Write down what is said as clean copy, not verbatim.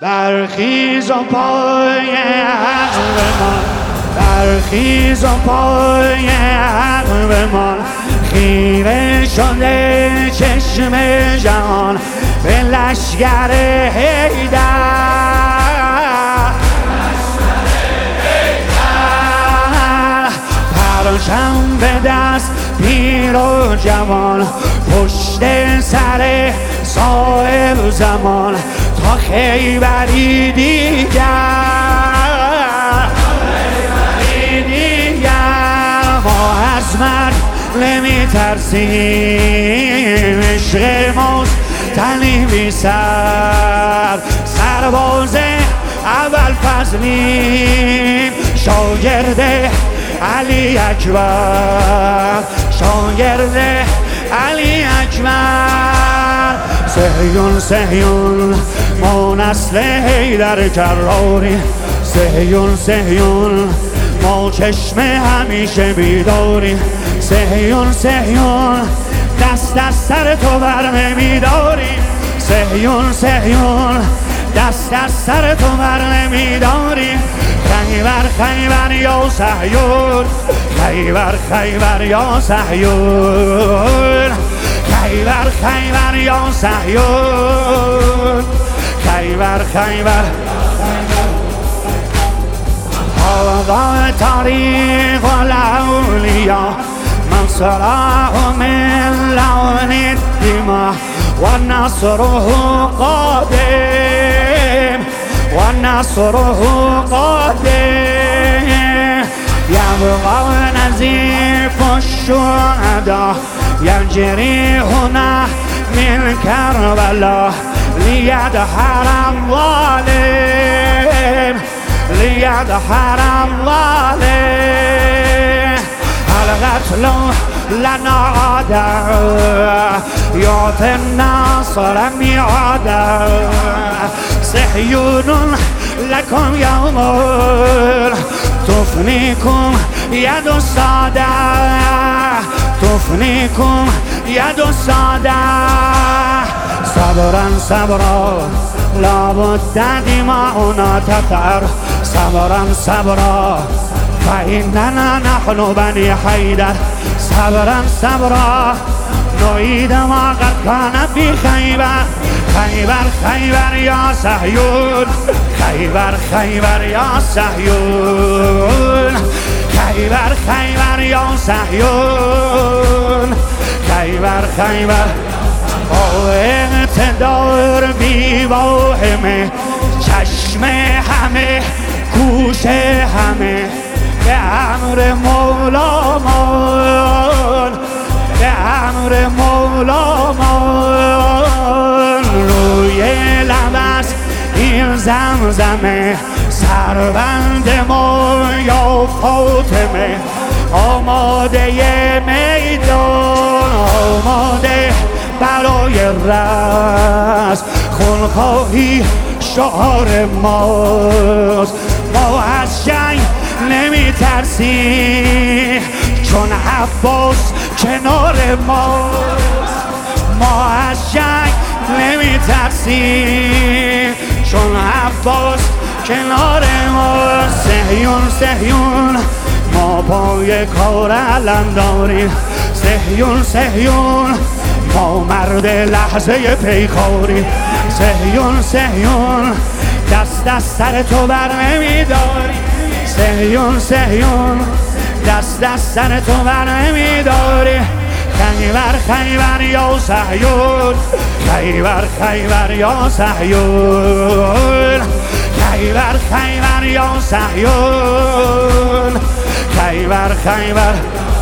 برخیز و پای حق بمان، برخیز و پای حق بمان، خیره شده چشم جهان به لشگر حیدر، پرچم به دست پیر و جوان، پشت سر صاحب زمان تا خیبری دیگر، ما از مرگ نمی ترسیم، عشق ماست تنی سر، سرباز اول فضلیم، شاگرد علی اکبر، شاگرد علی اکبر. صهیون صهیون ما نسل حیدر کراری، صهیون صهیون ما چشم همیشه بیداری، صهیون صهیون دست از سر تو بر نمیداری، صهیون صهیون دست از سر تو بر نمیداری. خیبر خیبر یا صهیون، خیبر خیبر یا صهیون، خیبر خیبر یا صهیون، خیبر خیبر. هذا طريق الأولياء من صراه من لون الدماء، ونصره قادم، ونصره قادم. يبقى نزيف الشهداء يجري هنا من كربلاء، ليدحر الظالم، ليدحر الظالم. القتل لنا عادة يعطي الناصر ميعادا، صهيون لكم يوم تفنيكم يد السادة، تفنيكم يد السادة. صبرا صبرا لابد دماؤنا تثأر، صبرا صبرا فإننا نحن بني حيدر، صبرا صبرا نعيد ما قد كان في خيبر. خيبر خيبر يا صهيون، خيبر خيبر يا صهيون، خيبر خيبر يا صهيون، خيبر خيبر. اقتدار بی واهمه، چشم همه گوش همه به امر مولامان، به امر مولامان. روی لب است این زمزمه، سربند ما یا فاطمه، آماده میدان، آماده برای رست، خونخواهی شعار ماست. ما از جنگ نمی ترسیم چون عباس کنار ماست، ما از جنگ نمی ترسیم چون عباس کنار ماست. صهیون صهیون ما پای کار علم داریم، صهیون صهیون ما مرد لحظه پیکاری، صهیون صهیون دست از سر تو بر نمیداری، صهیون صهیون دست از سر تو بر نمیداری. خیبر خیبر یا صهیون، خیبر خیبر یا صهیون، خیبر خیبر یا صهیون، خیبر خیبر.